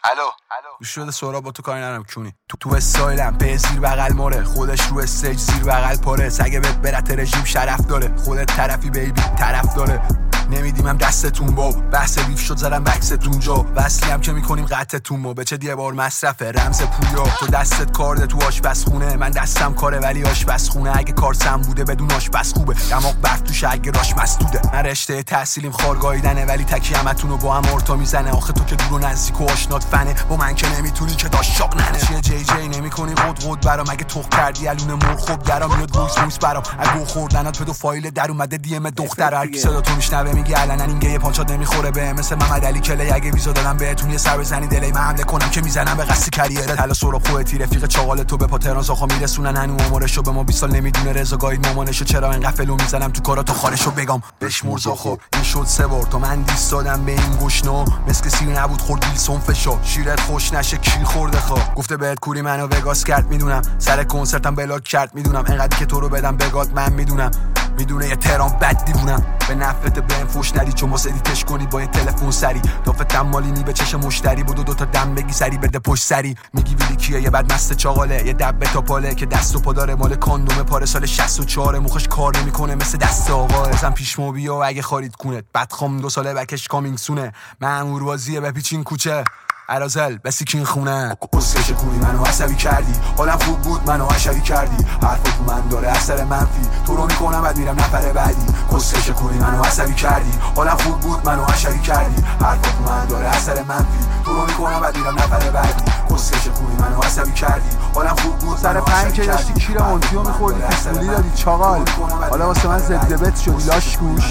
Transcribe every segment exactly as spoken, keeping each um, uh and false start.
الو گوش شده سورا با تو کاری ندارم کونی تو تو استایلم به زیر بغل ماره خودش رو استیج زیر بغل پاره سگه بهت برت رژیم شرف داره خودت طرفی بیبی طرف داره نمیدیم هم دستتون با بحث ریف شد زدم بکستون جا وصلی هم که میکنیم قطعتون ما بچه یه بار مصرفه رمز پویا تو دستت کارده تو آشپزخونه من دستم کاره ولی آشپزخونه اگه کار سم بوده بدون آشپز خوبه دماغ برف توشه اگه راش مسدوده من رشته تحصیلیم خارگاییدنه ولی تکی همتونو با هم ارتا میزنه آخه تو که دور و نزدیک و آشنات فنه با من که نمیتونی که داش شاق ننه چیه جی جی نمیکنی قد قد برام اگه تخ کردی الونه مر خوب درام میاد وایس وایس برام اگه خوردنات پدو فایل در اومده دی ام دختر هر کی صدا تو میشنوه میگه علنا این گه پانچات نمیخوره به مثل محمد علی کلی اگه ویزا دادم بهتون یه سر بزنی دلی من حمله کنم که میزنم به قصد کریره حالا سورا خوتی رفیق چاغال تو به پاتران زاخا میرسونن هنو عمرشو به ما بیست سال نمیدونه رضا گاید مامانشو چرا این قفلو میزنم تو کارا تو خارشو بگم بشمور زاخا این شد سه بار تو من دیس دادم به این گوشنا مسک سیر نبود خورد ویلسون فشا شیرت خوش نشه کی خورده خوا گفته بهت کوری منو وگاس کرد میدونم سر کنسرتم بلاک کرد میدونم انقدر که تو رو بدم بگات من میدونم میدونه یه تهران بد دیوونم به نفرت بهم فوش ندی چون واسه دیتش کنید با یه تلفن سری دافت مالینی به چش مشتری بود و دو تا دم بگی سری بده پشت سری میگی ویلی کیه یه بعد مست چاغاله یه دبه تا پاله که دست و پا داره مال کاندوم پاره سال شصت و چهار موخش کار نمیکنه مثل دست آقا ازم پیش مو بیا و اگه خارید کونت بدخوام دو ساله بکش کامینگ سونه مامور بازیه بپیچین کوچه ارازل بسی کین خونه قصهش کوری منو عصبی کردی حالم خوب بود منو عشقی کردی حرفا تو من داره اثر منفی تو رو میکنم بعد میرم نفر بعدی قصهش کوری منو عصبی کردی حالم خوب بود منو عشقی کردی حرفا تو من داره اثر منفی تو رو میکنم بعد میرم نفر بعدی قصهش کوری منو عصبی کردی حالم خوب بود سر پنج که داشتی کیر مونتیو میخوردی پیسولی دادی چاقال حالا واسه من ضد بت شدی لاش گوش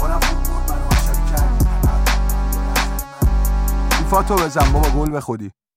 فاتو بزن بابا گل به خودی